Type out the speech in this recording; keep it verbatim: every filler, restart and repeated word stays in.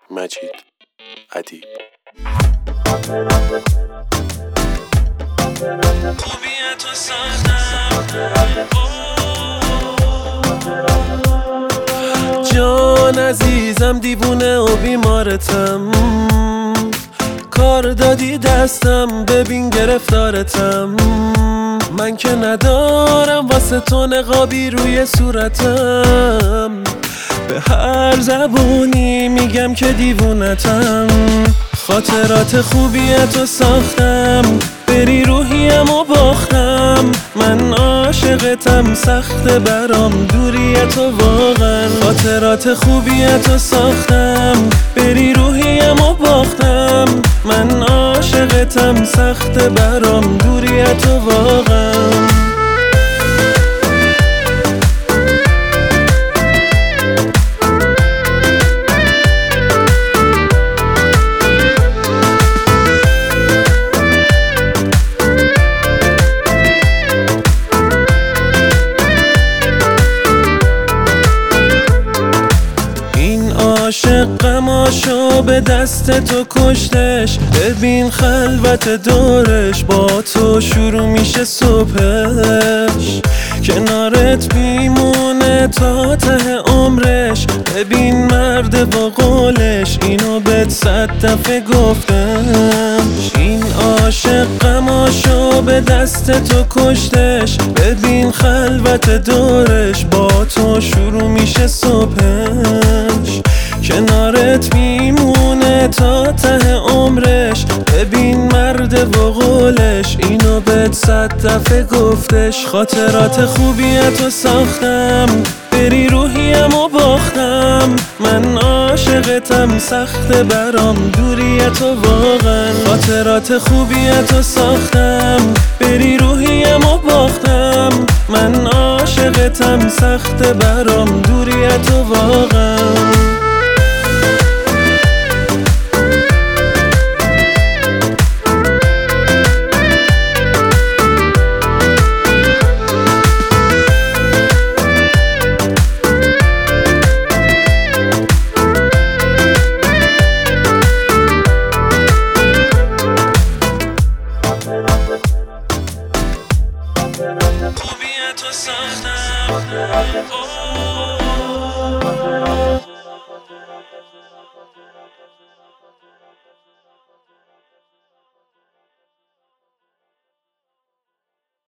مجید ادیب. جان عزیزم دیوونه و بیمارتم، کار دادی دستم ببین گرفتارتم. من که ندارم واسه تو نقابی روی صورتم، به هر زبونی میگم که دیوونتم. خاطرات خوبیتو ساختم، بری روحیم و باختم. من عاشقتم، سخت برام دوریتو واقعا. خاطرات خوبیتو ساختم، بری روحیم و باختم. من عاشقتم، سخت برام دوریتو واقعا. عاشق غماشو به دست تو کشتش، ببین خلوت دورش با تو شروع میشه صبحش. کنارت میمونه تا ته عمرش، ببین مرد با قولش اینو بهت صد دفعه گفتمش. این عاشق غماشو به دست تو کشتش، ببین خلوت دورش با تو شروع میشه صبحش. کنارت میمونه تا ته عمرش، ببین مرد و قولش اینو بهت صد دفعه گفتش. خاطرات خوبیتو ساختم، بری روحیم و باختم. من عاشقتم، سخت برام دوریتو واقعا. خاطرات خوبیتو ساختم، بری روحیم و باختم. من عاشقتم، سخت برام دوریتو واقعا. خوبیتو ساختم